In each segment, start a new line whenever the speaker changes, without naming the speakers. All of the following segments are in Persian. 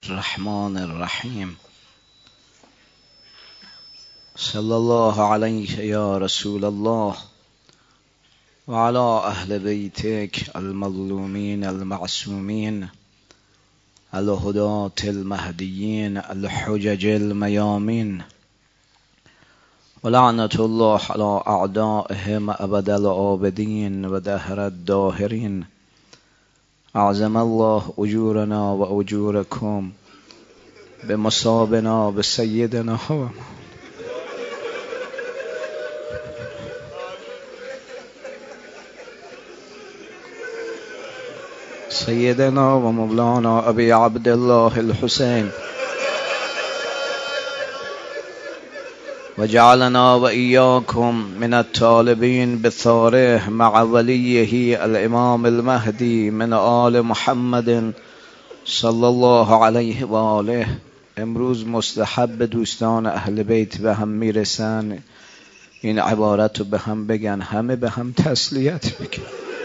الرحمن الرحیم. صلی الله علیک یا رسول الله و علی اهل بیتک المظلومین المعصومین الهداة المهدیین الحجج المیامین و لعنت الله علی اعدائهم ابد الآبدین و دهر الداهرین. اعظم الله اجورنا و اجورکم بمصابنا بسیدنا سیدنا و مولانا ابی عبدالله الحسین و جعلنا و ایاکم من الطالبین بثاره مع ولیه الامام المهدی من آل محمد صلی الله علیه و آله. امروز مستحب دوستان اهل بیت به هم میرسن این عبارت رو به هم بگن، همه به هم تسلیت بگن.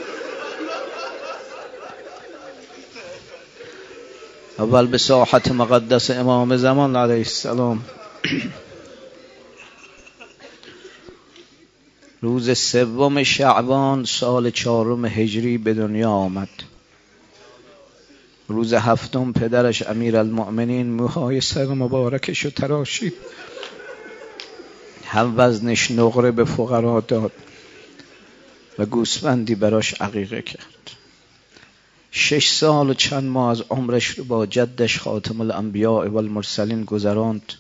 اول به ساحت مقدس امام زمان علیه السلام. روز 3 شعبان سال 4 هجری به دنیا آمد. روز 7 پدرش امیرالمؤمنین موهای سر مبارکشو تراشید، هم وزنش نقره به فقرا داد و گوسفندی براش عقیقه کرد. 6 سال و چند ماه از عمرش رو با جدش خاتم الانبیاء و المرسلین گذراند.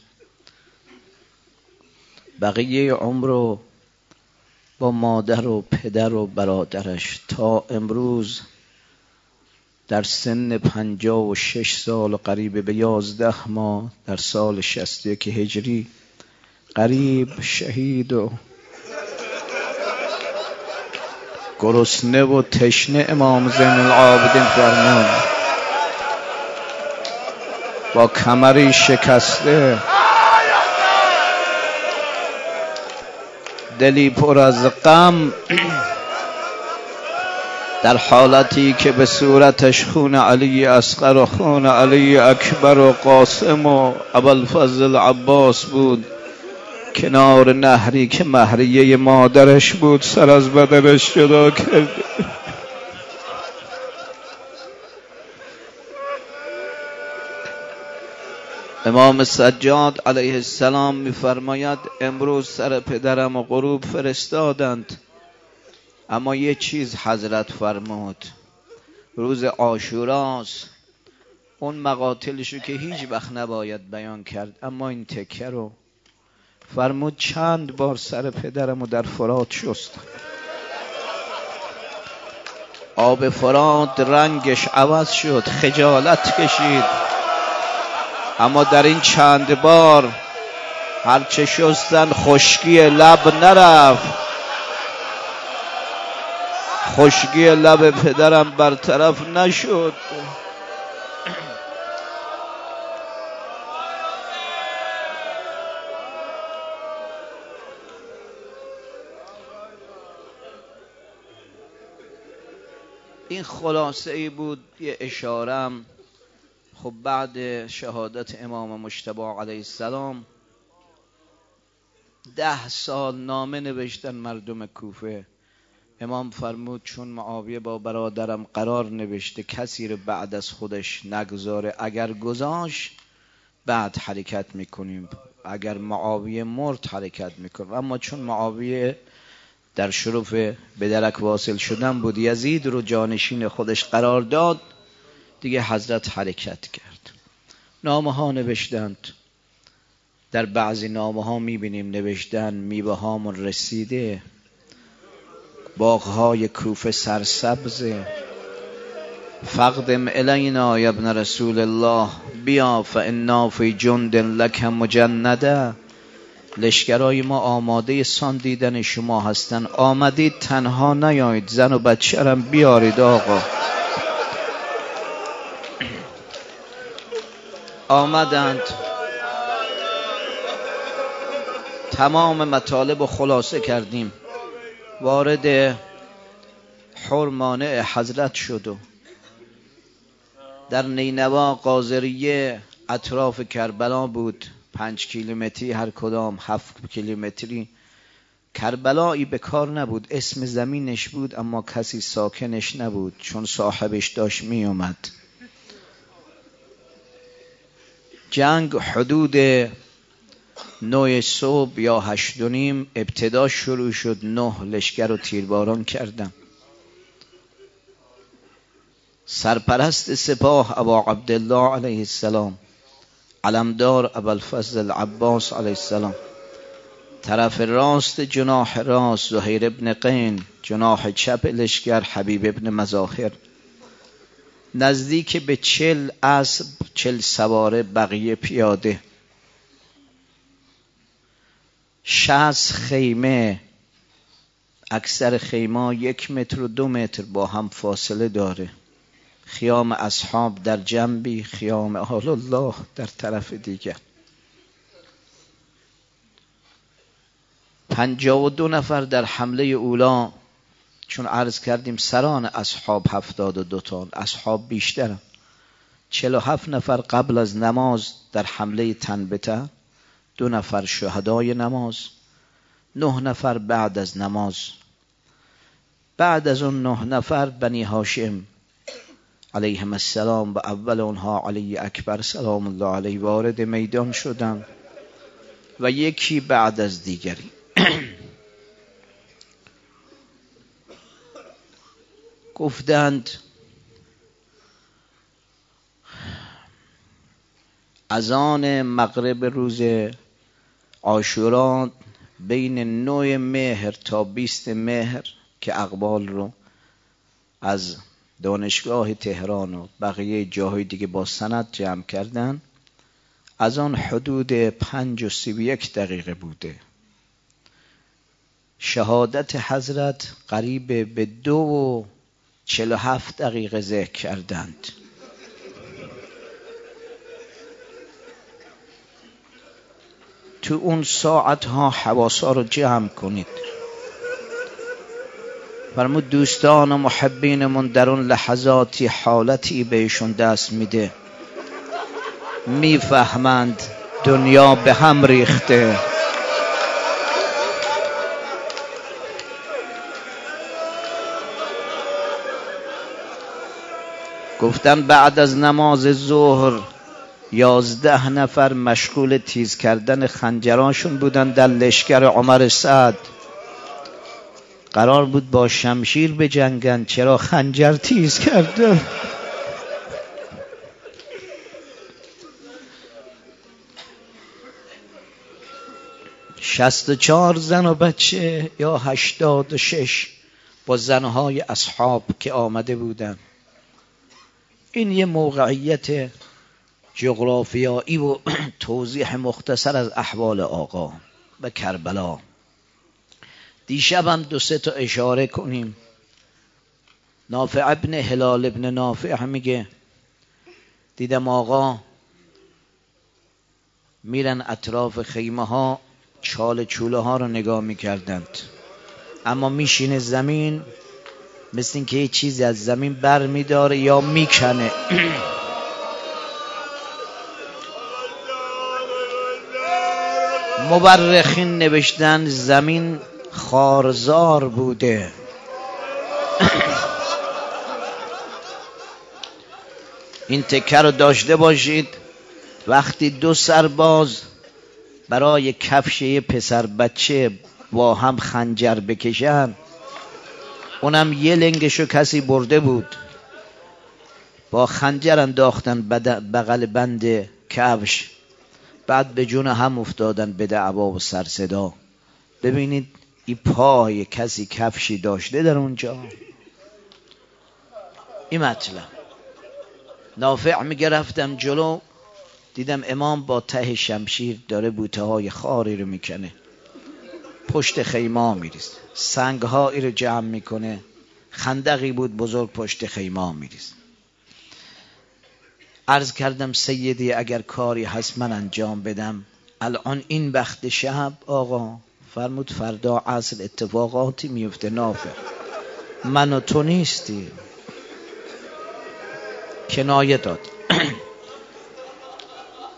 بقیه عمر رو با مادر و پدر و برادرش تا امروز در سن 56 سال و قریب به 11 ماه در سال 61 هجری قریب شهید و گرسنه و تشنه امام زین العابدین فرمود، با کمری شکسته، دلی پر از غم، در حالتی که به صورتش خون علی اصغر و خون علی اکبر و قاسم و ابوالفضل عباس بود، کنار نهری که مهریه مادرش بود سر از بدنش جدا کرد. امام سجاد علیه السلام می‌فرماید امروز سر پدرم و غروب فرستادند، اما یه چیز حضرت فرمود، روز عاشوراست، اون مقاتلشو که هیچ وقت نباید بیان کرد، اما این تکه رو فرمود چند بار سر پدرمو در فرات شستم. آب فرات رنگش عوض شد، خجالت کشید، اما در این چند بار هرچه شستن خشکی لب نرفت. خشکی لب پدرم برطرف نشد. این خلاصه ای بود، یه اشارم. خب بعد شهادت امام مجتبی علیه السلام 10 سال نامه نوشتن مردم کوفه. امام فرمود چون معاویه با برادرم قرار نوشته کسی رو بعد از خودش نگذاره، اگر گذاشت بعد حرکت میکنیم، اگر معاویه مرد حرکت میکنیم. اما چون معاویه در شرف به درک واصل شدن بود، یزید رو جانشین خودش قرار داد، دیگه حضرت حرکت کرد. نامه ها نوشتند، در بعضی نامه ها میبینیم نوشتن میوه هامون رسیده، باغهای کوفه سرسبزه، فقدم الینا یا ابن رسول الله، بیا فانا فی جند لک مجنده. لشکرای ما آماده سان دیدن شما هستن، آمدید تنها نیایید، زن و بچه رم بیارید آقا. آمدند، تمام مطالب رو خلاصه کردیم، وارد حرمانه حضرت شد و در نینوا قاضریه اطراف کربلا بود، 5 کیلومتری هر کدام، 7 کیلومتری. کربلایی به کار نبود، اسم زمینش بود اما کسی ساکنش نبود، چون صاحبش داشت می اومد. جنگ حدود 9 صبح یا 8:30 ابتدا شروع شد. 9 لشکر رو تیرباران کردن. سرپرست سپاه ابا عبدالله علیه السلام، علمدار ابوالفضل عباس علیه السلام، طرف راست جناح راست زهیر ابن قین، جناح چپ لشکر حبیب ابن مظاهر، نزدیک به 40 اسب، 40 سواره، بقیه پیاده، 60 خیمه. اکثر خیمه 1 متر و 2 متر با هم فاصله داره. خیام اصحاب در جنبی، خیام آل الله در طرف دیگر. 52 نفر در حمله اولا، چون عرض کردیم سران اصحاب 72 تا، اصحاب بیشتر. 47 نفر قبل از نماز در حمله تن به تن، 2 نفر شهدای نماز، 9 نفر بعد از نماز. بعد از اون 9 نفر بنی هاشم علیهم السلام و اول اونها علی اکبر سلام الله علیه وارد میدان شدند و یکی بعد از دیگری. گفتند اذان مغرب روز عاشورا بین 9 مهر تا 20 مهر که اقبال رو از دانشگاه تهران و بقیه جاهای دیگه با سند جمع کردن، از آن حدود 5 و 31 دقیقه بوده. شهادت حضرت قریب به 2 و 47 دقیقه ذکر کردند. تو اون ساعتها حواسا رو جمع کنید. فرمود دوستان و محبینمون در اون لحظاتی حالتی بهشون دست میده، میفهمند دنیا به هم ریخته. گفتن بعد از نماز ظهر 11 نفر مشغول تیز کردن خنجرانشون بودن در لشکر عمر سعد. قرار بود با شمشیر بجنگن، چرا خنجر تیز کردن؟ شصت 64 زن و بچه یا 86 با زنهای اصحاب که آمده بودن. این یه موقعیت جغرافیایی و توضیح مختصر از احوال آقا و کربلا. دیشب هم 2-3 تا اشاره کنیم. نافع ابن هلال ابن نافع میگه دیدم آقا میرن اطراف خیمه ها، چال چوله ها رو نگاه میکردند، اما میشینه زمین مثل این که یه چیزی از زمین بر میداره یا میکنه. مورخین نوشتن زمین خارزار بوده. این تکه رو داشته باشید، وقتی 2 سرباز برای کفش یه پسر بچه با هم خنجر بکشن، اونم یه لنگشو کسی برده بود، با خنجر انداختن بغل بند کفش، بعد به جون هم افتادن به دعوا و سر صدا. ببینید این پای کسی کفشی داشته در اونجا. این مطلب. نافع میگه رفتم جلو، دیدم امام با ته شمشیر داره بوته های خاری رو میکنه، پشت خیمه میریزه، سنگ هایی رو جمع میکنه. خندقی بود بزرگ پشت خیمه میریزه. عرض کردم سیدی اگر کاری هست من انجام بدم الان این وقت شب آقا؟ فرمود فردا عصر اتفاقاتی میفته نافع، من و تو نیستی. کنایه داد.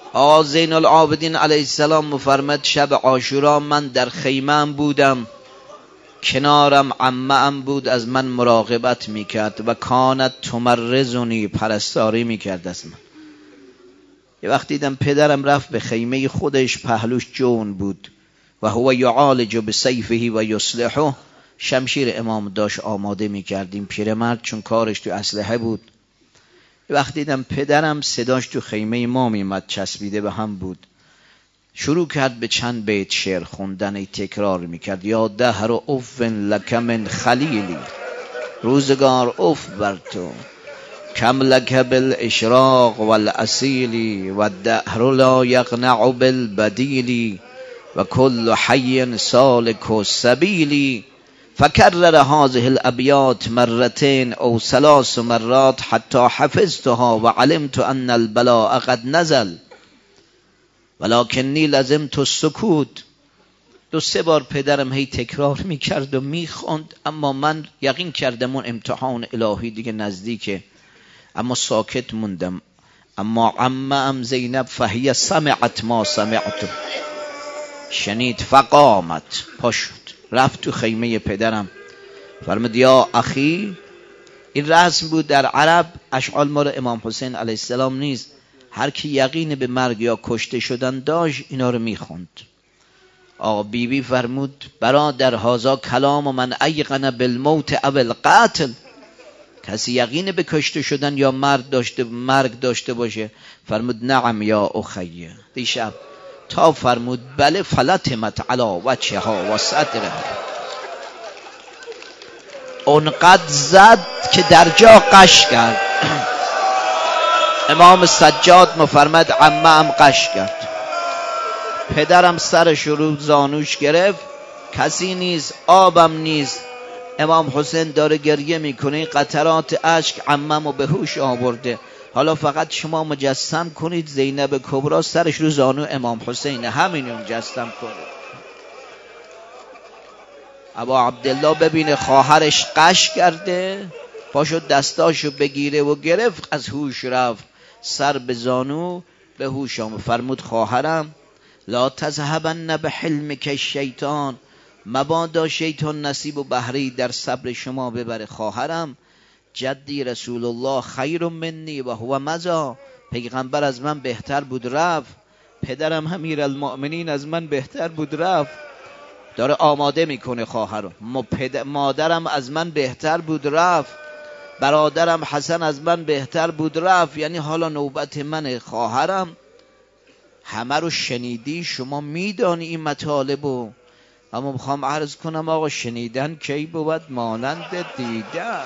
آقا زین العابدین علیه السلام مفرمد شب عاشورا من در خیمه‌ام بودم، کنارم عمه‌ام بود، از من مراقبت میکرد و کانت تمرزونی، پرستاری میکرد از من. یه وقت دیدم پدرم رفت به خیمه خودش، پهلوش جون بود و هو یعالج بسیفه و یصلحه، شمشیر امام داشت آماده میکردیم. پیرمرد چون کارش تو اسلحه بود، یه وقت دیدم پدرم صداش تو خیمه ما میمد، چسبیده به هم بود، شروع کرد به چند بیت شعر خوندن، تکرار میکرد یا دهر اوف لک من خلیلی، روزگار اوف بر تو، کم لک بالاشراق والاصیلی و الدهر لا یقنع بالبدیلی و کل حی سالک سبیلی. فکرر هذه الابیات مرتين او 3 مرات حتی حفظتها و علمت ان البلاء قد نزل ولکنی لزمت السکوت. 2-3 بار پدرم هی تکرار میکرد و میخوند، اما من یقین کردم اون امتحان الهی دیگه نزدیکه، اما ساکت موندم. اما عمه‌ام زینب فهی سمعت ما سمعت، شنید، فقامت، پاشد رفت تو خیمه پدرم، فرمود یا اخی. این رسم بود در عرب، اشعال مال امام حسین علیه السلام نیست، هر کی یقین به مرگ یا کشته شدن داشت اینا رو میخوند. آقا بیبی فرمود برادر هذا کلام من ایقن بالموت او القتل، کسی یقین به کشته شدن یا مرگ داشته باشه؟ فرمود نعم یا اخیه. دیشب تا فرمود بله فلتمت علی وجهها و صدرها، اونقدر زد که در جا قش کرد. امام سجاد مفرمد عمه‌ام قش کرد، پدرم سرش رو زانوش گرفت، کسی نیست، آبم نیست. امام حسین داره گریه میکنه، قطرات اشک عمه‌مو به هوش آورده. حالا فقط شما مجسم کنید زینب کبرا سرش رو زانو امام حسین، همین رو مجسم کنید. ابا عبدالله ببینه خواهرش قش کرده، پاشو دستاشو بگیره و گرفت، از هوش رفت، سر به زانو به هوش آمد. فرمود خواهرم لا تذهبن بحلمک الشیطان، مبادا شیطان نصیب و بهره در صبر شما ببره. خواهرم جدی رسول الله خیر منی و هو مزا، پیغمبر از من بهتر بود رفت، پدرم امیرالمؤمنین از من بهتر بود رفت. داره آماده میکنه خواهرم، مادرم از من بهتر بود رفت، برادرم حسن از من بهتر بود رفت، یعنی حالا نوبت منه. خواهرم همه رو شنیدی، شما میدانی این مطالبو، اما میخوام عرض کنم آقا شنیدن کی بود مانند دیدن.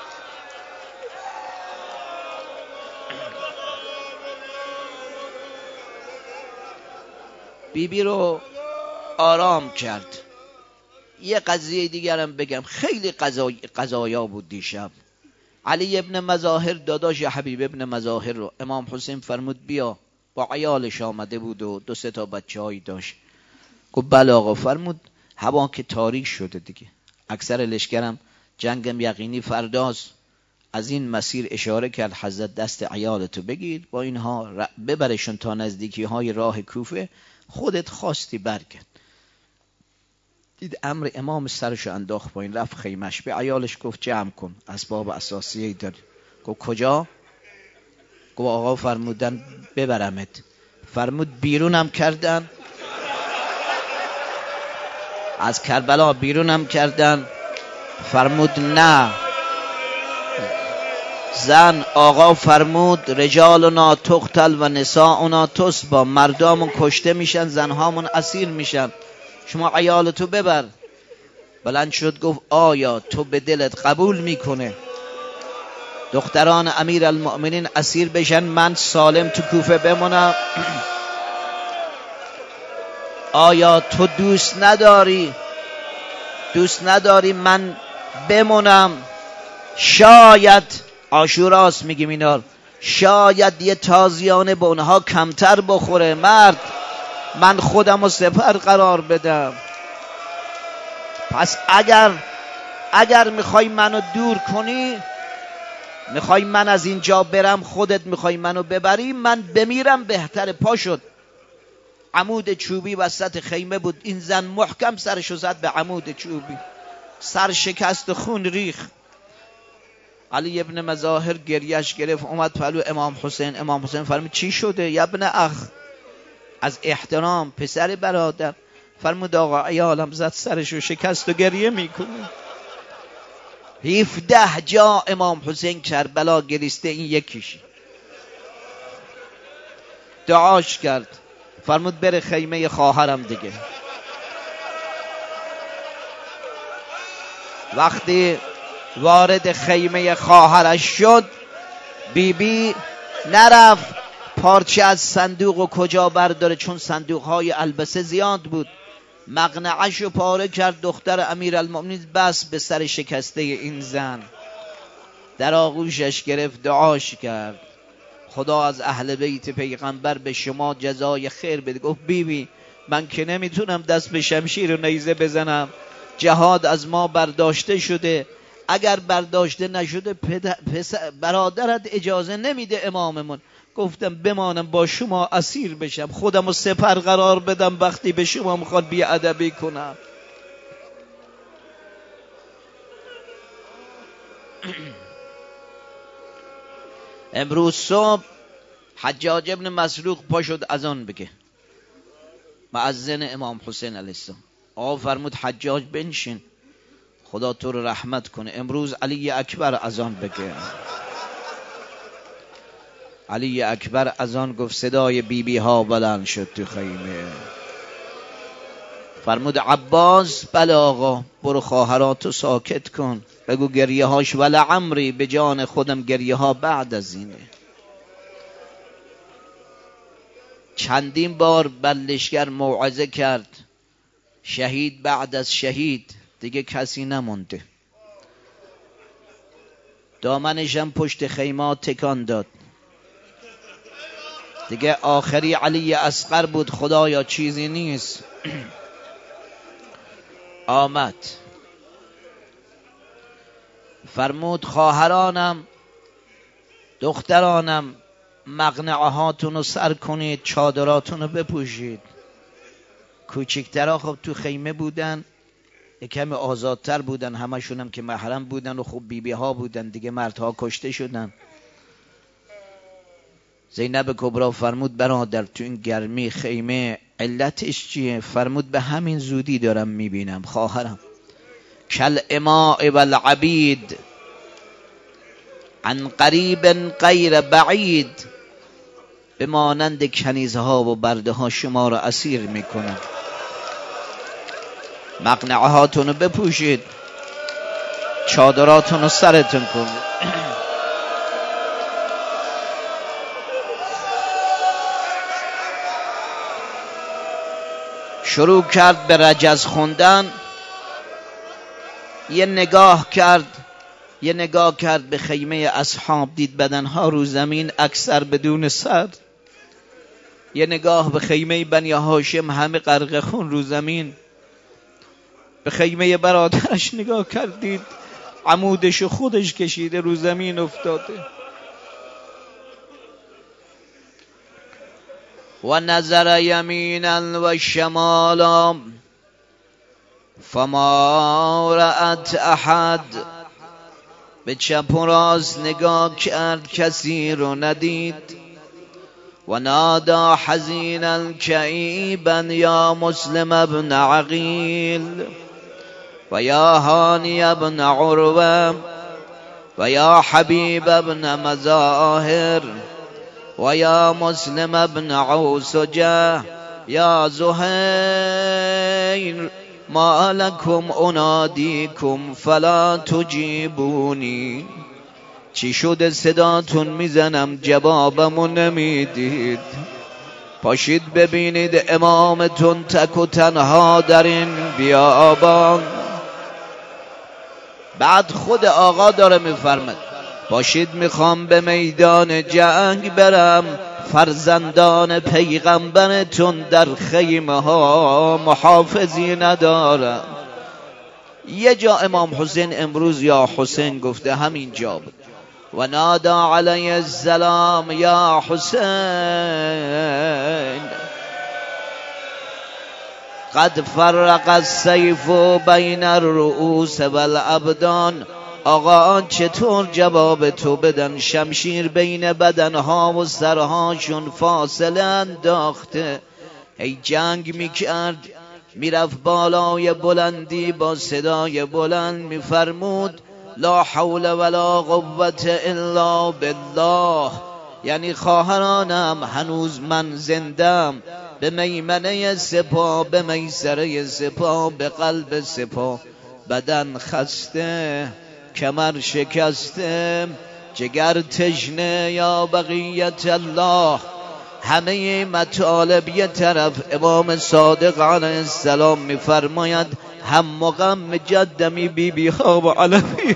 بیبی رو آرام کرد. یه قضیه دیگرم بگم، خیلی قضایا بود دیشب. علی ابن مظاهر داداش حبیب ابن مظاهر رو امام حسین فرمود بیا، با عیالش آمده بود و 2-3 تا بچه‌هایی داشت. گفت بله آقا. فرمود هوا که تاریک شده دیگه، اکثر لشکرم جنگم یقینی فرداست، از این مسیر اشاره کرد حضرت دست عیالتو بگیر با اینها ببرشون تا نزدیکی های راه کوفه، خودت خواستی برگرد. دید امر امام سرشو انداخت با این، رفت خیمش، به عیالش گفت جمع کن، اسباب اساسیه‌ای داری. گفت کجا؟ گفت آقا فرمودن ببرمت. فرمود بیرونم کردن، از کربلا بیرونم کردن. فرمود نه زن. آقا فرمود رجالنا تقتل و نساؤنا تسبا، مردامون کشته میشن، زنهامون اسیر میشن، شما عیالتو ببر. بلند شد گفت آیا تو به دلت قبول میکنه دختران امیر المؤمنین اسیر بشن، من سالم تو کوفه بمونم؟ آیا تو دوست نداری من بمونم؟ شاید عاشوراست میگیم اینا، شاید یه تازیانه به اونها کمتر بخوره، مرد من خودم رو سپر قرار بدم. پس اگر میخوای منو دور کنی، میخوای من از اینجا برم، خودت میخوای منو ببری، من بمیرم بهتره. پا شد. عمود چوبی وسط خیمه بود. این زن محکم سرشو زد به عمود چوبی، سر شکست و خون ریخ. علی ابن مظاهر گریش گرفت، اومد پلو امام حسین. امام حسین فرمود چی شده یا ابن اخ؟ از احترام پسر برادر فرمود آقا عیالم زد سرشو شکست و گریه میکنه. 17 جا امام حسین کربلا گریسته، این یکیش. دعاش کرد، فرمود بره خیمه خواهرم دیگه. وقتی وارد خیمه خواهرش شد، بیبی نرفت پارچه از صندوق و کجا برداره، چون صندوقهای البسه زیاد بود. مقنعش رو پاره کرد، دختر امیرالمؤمنین بس به سر شکسته این زن. در آغوشش گرفت، دعاش کرد خدا از اهل بیت پیغمبر به شما جزای خیر بده. گفت بیبی من که نمیتونم دست به شمشیر و نیزه بزنم، جهاد از ما برداشته شده، اگر برداشته نشده برادرت اجازه نمیده اماممون. گفتم بمانم با شما اسیر بشم، خودمو سپر قرار بدم وقتی به شما میخواد بیادبی کنم. امروز صبح حجاج ابن مسروق پا شد اذان بگه، مؤذن امام حسین علیه السلام. آقا فرمود حجاج بنشین خدا تو رو رحمت کنه، امروز علی اکبر اذان بگه. علی اکبر اذان گفت، صدای بیبی ها بلند شد تو خیمه. فرمود عباس بله آقا، برو خواهراتو ساکت کن، بگو گریه هاش ولعمری، به جان خودم گریه ها بعد از اینه. چندین بار بلشگر موعظه کرد، شهید بعد از شهید دیگه کسی نمونده. دامنشم پشت خیمات تکان داد، دیگه آخری علی اصغر بود، خدایا چیزی نیست. آمد فرمود خواهرانم دخترانم مقنعهاتون رو سر کنید، چادراتون رو بپوشید. کوچکترها خب تو خیمه بودن، کمی آزادتر بودن، همشون هم که محرم بودن و خب بیبی ها بودن دیگه، مردها کشته شدن. زینب کبرا فرمود برادر تو این گرمی خیمه علتش چیه؟ فرمود به همین زودی دارم میبینم خواهرم، کل اماء والعبید عن قریب غیر بعید، به مانند کنیزها و برده ها شما را اسیر میکنن. مقنعهاتون رو بپوشید، چادراتون رو سرتون کنید. شروع کرد به رجز خوندن. یه نگاه کرد به خیمه اصحاب، دید بدنها رو زمین اکثر بدون سر. یه نگاه به خیمه بنی هاشم، همه غرق خون رو زمین. به خیمه برادرش نگاه کرد، دید عمودش خودش کشیده رو زمین افتاده. و نظر یمینا و شمالا فما رأت احد، به چپ و راست نگاه کرد کسی رو ندید. و نادا حزینا کئیبا یا مسلم ابن عقیل و یا هانی ابن عروه و یا حبیب ابن مظاهر و یا مسلم ابن عوسجه یا زهیر ما لکم انادیکم فلا تجیبونی. چی شده صداتون میزنم جوابمو نمیدید؟ پاشید ببینید امامتون تک و تنها در این بیابان. بعد خود آقا داره میفرمد پاشید میخوام به میدان جنگ برم، فرزندان پیغمبرتون در خیمه ها محافظی ندارم. یه جا امام حسین امروز یا حسین گفته همین جا بود. و نادى علیه السلام یا حسین قد فرق السیف بین الرؤوس والابدان. آقا چطور جواب تو بدن؟ شمشیر بین بدنها و سرهاشون فاصله انداخته. هی جنگ میکرد، میرفت بالای بلندی با صدای بلند میفرمود لا حول ولا قوة الا بالله. یعنی خواهرانم هنوز من زندم، به میمنه سپاه، به میسره سپاه، به قلب سپاه. بدن خسته، کمر شکسته، جگر تشنه، یا بقیت الله. همه مطالب یه طرف. امام صادق علیه السلام میفرماید هم مقام جدمی بی بی ها و علوی.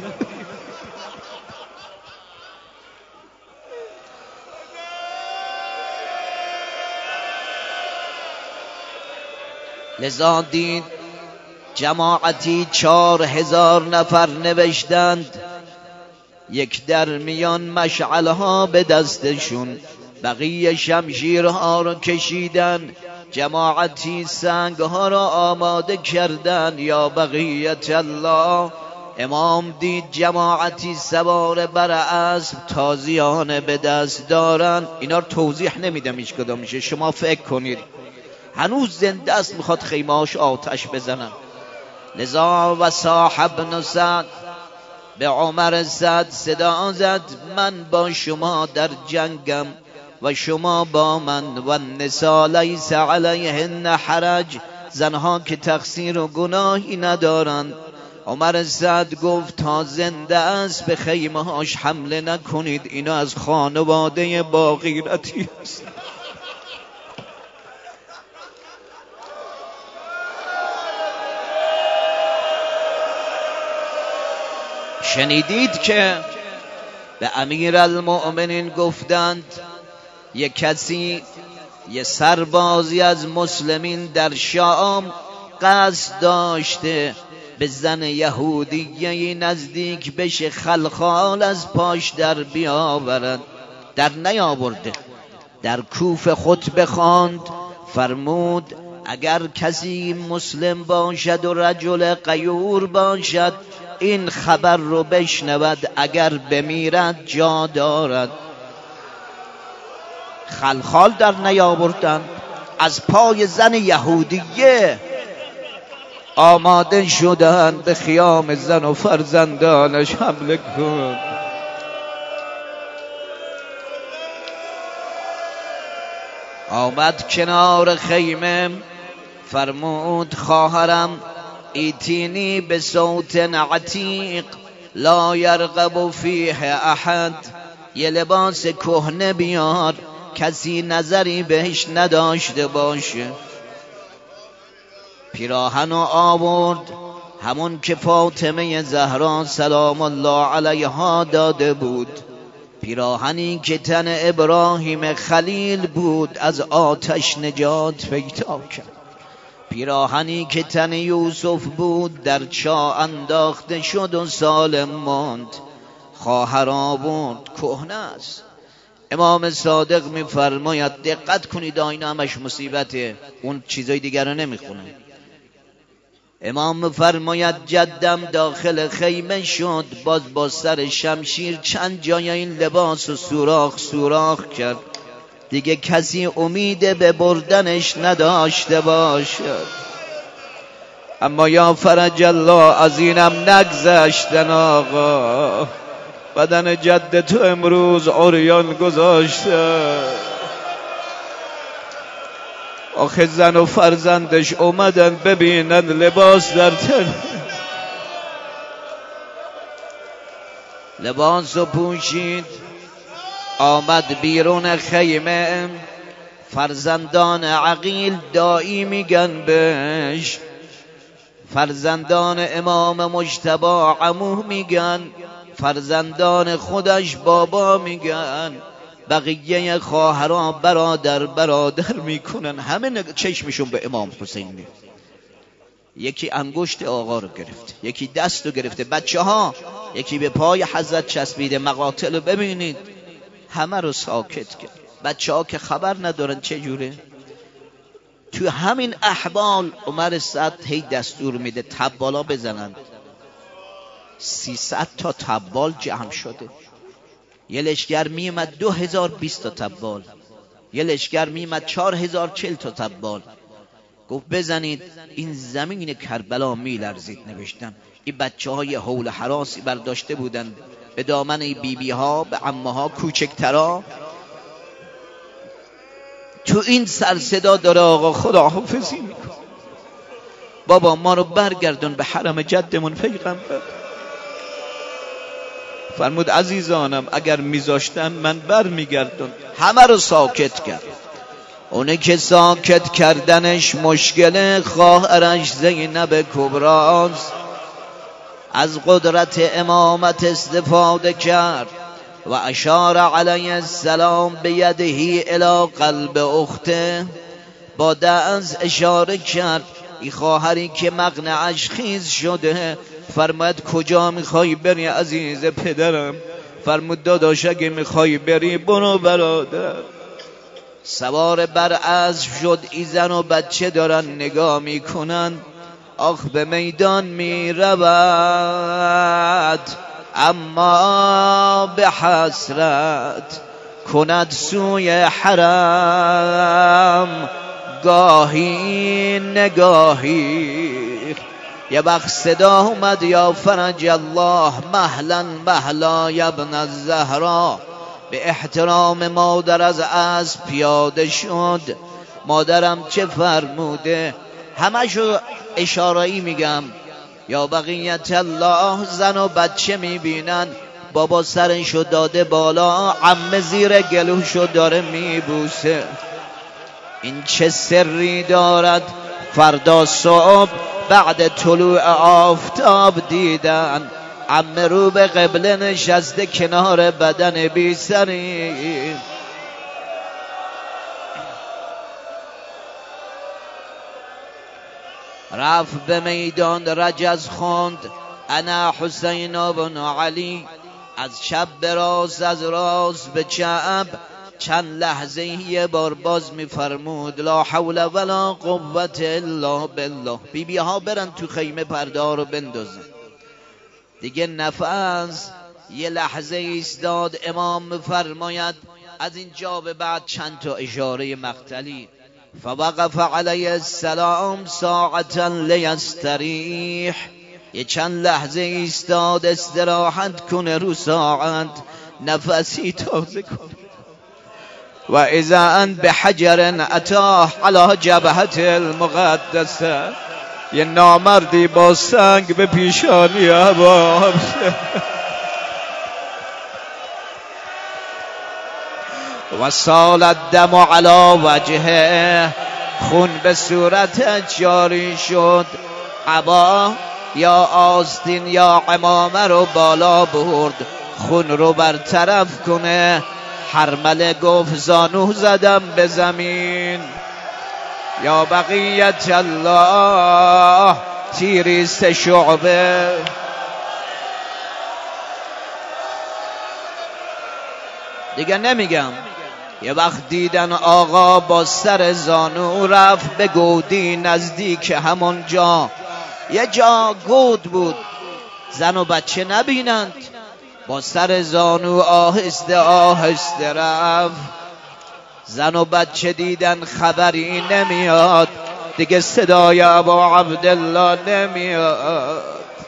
لذا دید جماعتی 4000 نفر نوشتند، یک در میان مشعلها به دستشون، بقیه شمشیرها رو کشیدن، جماعتی سنگها را آماده کردن. یا بقیت الله. امام دید جماعتی سوار بر اسب، تازیانه به دست دارن. اینا رو توضیح نمیدم هیچ کدوم میشه، شما فکر کنید. هنوز زنده است، میخواد خیمه‌اش آتش بزنن. لذا و صاحب ابن سعد به عمر سعد صدا زد من با شما در جنگم و شما با من. و النساء لیس علیهن حرج. زنها که تقصیر و گناهی ندارند. عمر سعد گفت تا زنده است به خیمه هاش حمله نکنید، اینا از خانواده باغیرتی است. شنیدید که به امیرالمؤمنین گفتند یک کسی، یک سربازی از مسلمین در شام قصد داشته به زن یهودیه نزدیک بشه، خلخال از پاش در بیاورد، در نیاورده. در کوفه خطبه خواند، فرمود اگر کسی مسلم باشد و رجل غیور باشد این خبر رو بشنود، اگر بمیرد جا دارد. خلخال در نیاوردن، از پای زن یهودیه آماده شدن به خیام زن و فرزندانش حمله کن. آمد کنار خیمه، فرمود خواهرم ایتینی به صوت عتیق لا یرغب فیه احد. یه لباس کهنه بیار، کسی نظری بهش نداشته باشه. پیراهن آورد، همون که فاطمه زهرا سلام الله علیها داده بود، پیراهنی که تن ابراهیم خلیل بود از آتش نجات پیدا کرد. پیراهنی که تن یوسف بود در چاه انداخته شد و سالم ماند. خواهر آورد، کهنه است. امام صادق میفرماید دقت کنید، آینه همش مصیبته، اون چیزای دیگر رو نمیخونه. امام میفرماید جدم داخل خیمه شد، باز با سر شمشیر چند جای این لباس و سوراخ کرد، دیگه کسی امید به بردنش نداشته باشد. اما یا فرج الله، از اینم نگذشتن آقا. بدن جد تو امروز عریان گذاشته. آخه زن و فرزندش اومدن ببینن لباس در تن، لباس رو پوشید، آمد بیرون خیمه. فرزندان عقیل دایی میگن بهش، فرزندان امام مجتبی عمو میگن، فرزندان خودش بابا میگن، بقیه خواهران برادر میکنن. همه چشمشون به امام حسین میاد. یکی انگشت آقا رو گرفته، یکی دست رو گرفته. بچه ها یکی به پای حضرت چسبیده. مقاتل رو ببینید، همه رو ساکت کرد. بچه ها که خبر ندارن چه جوره. تو همین احوال عمر سعد هی دستور میده تبالا بزنن. 300 تا تبال جمع شده. یه لشگر میومد 2020 تا تبال، یه لشگر میومد 4040 تا تبال. گفت بزنید این زمین کربلا میلرزید. نوشتم این بچه های حول حراسی برداشته بودن به دامن بیبی ها، به عمه ها، کوچکترا. تو این سر صدا داره آقا خداحافظی میکن، بابا ما رو برگردون به حرم جدمون پیغمبر. فرمود عزیزانم اگر میذاشتن من بر میگردون. همه رو ساکت کرد. اونه که ساکت کردنش مشکل، خواهرش زینب کبراست. از قدرت امامت استفاده کرد و اشار علیه السلام بیدهی الی قلب اخته. با دست اشاره کرد این خواهری که مقنعش خیز شده. فرمود کجا میخوای بری عزیز پدرم؟ فرمود داداش اگه میخوای بری برو برادر. سوار بر اسب شد. ای زن و بچه دارن نگاه میکنن. آخ به میدان میرود، اما به حسرت کند سوی حرم گاهی نگاهی. یه وقت صدا اومد یا فرج الله مهلا مهلا یا ابن الزهرا. به احترام مادر از اسب پیاده شد. مادرم چه فرموده؟ همشو اشاره‌ای میگم. یا بقیت الله زن و بچه میبینن، بابا سرشو داده بالا، عمه زیر گلوشو داره میبوسه. این چه سری دارد؟ فردا صبح بعد طلوع آفتاب دیدن عمه رو به قبله نشسته کنار بدن بی سری. رفت به میدان رجز خوند انا حسین بن علی. از چپ به راست، از راست به چپ. چند لحظه یه بار باز میفرمود لا حول ولا قوت الا بالله. بیبی ها برن تو خیمه پردار رو بندازن. دیگه نفس. یه لحظه ایستاد. امام میفرماید از اینجا به بعد چند تا اشاره مقتلی. فوقف علیه السلام ساعتا لیستریح. یه چند لحظه ایستاد استراحت کنه رو ساعت، نفسی تازه کنه. و اذا ان بحجر اتاه علی جبهت المقدسه. یه نامردی با سنگ به پیشانی عباب. و سال الدم علی وجهه. خون به صورت جاری شد. عبا یا آستین یا عمامه رو بالا برد خون رو برطرف کنه. حرمله گفت زانو زدم به زمین. یا بقیت الله تیری 3 شعبه. دیگه نمیگم. یه وقت دیدن آقا با سر زانو رفت به گودی نزدیک همون جا. یه جا گود بود، زن و بچه نبینند. با سر زانو آهسته آهسته رفت. زن و بچه دیدن خبری نمیاد. دیگه صدای ابا عبدالله نمیاد.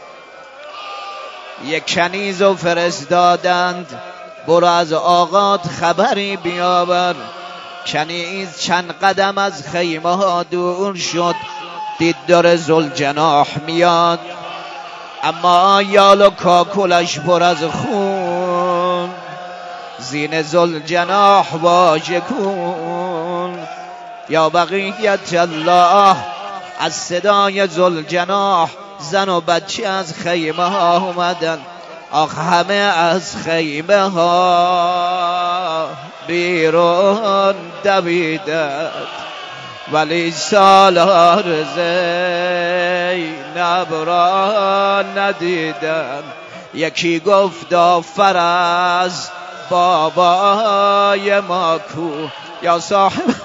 یک کنیزو فرستادند برو از آقات خبری بیاور. کنیز چند قدم از خیمه ها دور شد. دید داره ذوالجناح میاد، اما یال و کاکلش پر از خون. زین ذوالجناح واژه کن. یا بقیت الله از صدای ذوالجناح زن و بچه از خیمه ها اومدن. آخ همه از خیمه ها بیرون دویدند، ولی سالار زینب را ندیدن. یکی گفت آفر از بابای ما کو یا صاحب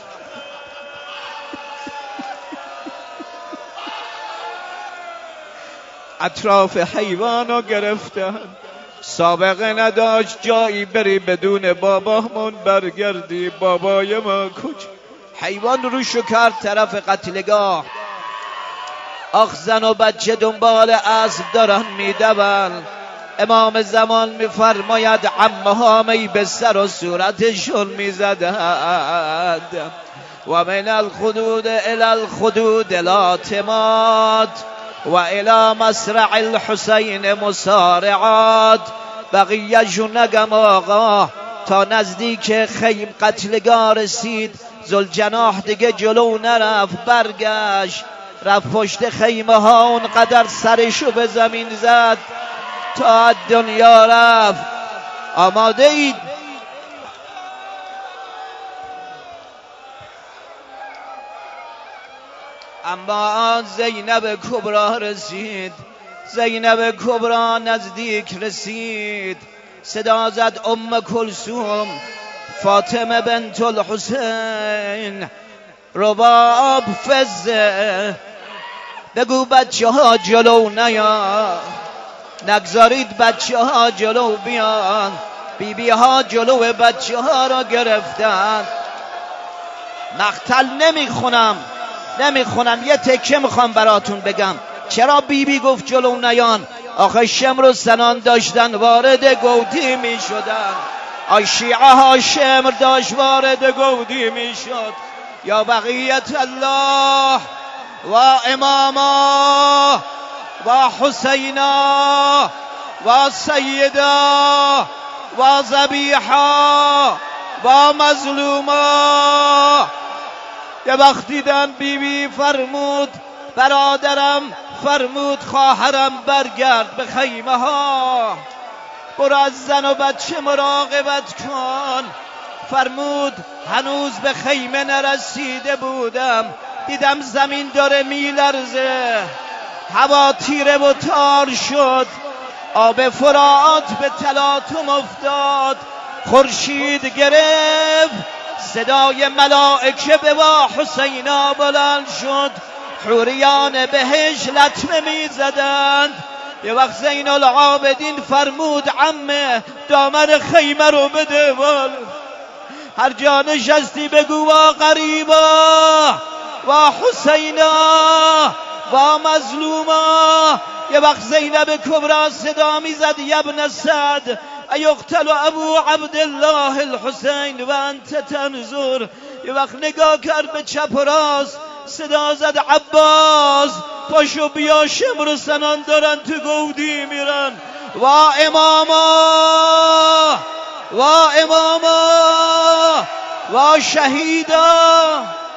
اطراف حیوانو گرفتن. سابقه نداشت جایی بری بدون بابامون برگردی، بابای ما کجا؟ حیوان روشو کرد طرف قتلگاه. آخ زن و بچه دنبال اسب دارن میدون. امام زمان میفرماید عمه ها می به سر و صورتشون میزدند. و من الخدود الى الخدود لا تمات و الى مسرع الحسین مسارعات. بقیه جو نگم آقا تا نزدیک خیم قتلگاه رسید. ذوالجناح دیگه جلو نرفت، برگشت رفت پشت خیمه ها، اونقدر سرشو به زمین زد تا دنیا رفت. آماده اید؟ اما زینب کبرا رسید. زینب کبرا نزدیک رسید، صدا زد ام کلثوم فاطمه بنت الحسین رباب فزه. بگو بچه ها جلو نیا، نگذارید بچه ها جلو بیان. بیبی ها جلو بچه ها را گرفتن. مقتل نمیخونم، یه تکه میخوام براتون بگم چرا بیبی گفت جلو نیان. آخه شمر و سنان داشتن وارد گودی میشدن. آی شیعه ها شمر داشت وارد گودی میشد. یا بقیت الله و اماما و حسینا و سیدا و ذبیحا و مظلوما. یه وقت دیدن بیبی فرمود برادرم، فرمود خواهرم برگرد به خیمه ها، برو از زن و بچه مراقبت کن. فرمود هنوز به خیمه نرسیده بودم، دیدم زمین داره میلرزه، هوا تیره و تار شد، آب فرات به تلاطم افتاد، خورشید گرفت، صدای ملائکه به وا حسینا بلند شد، حوریان بهش لطمه میزدند. یه وقت زین العابدین فرمود عمه دامن خیمه رو بده بالا، هر جا نشستی بگو و غریبا و حسینا و مظلوما. یه وقت زینب کبرا صدا میزد یبن سعد ایقتل ابو عبدالله الحسین و انت تنظر. یه وقت نگاه کرد به چپ و راست، صدا زد عباس پاشو بیا، شمر و سنان دارن تو گودی میرن. و اماما و شهیدا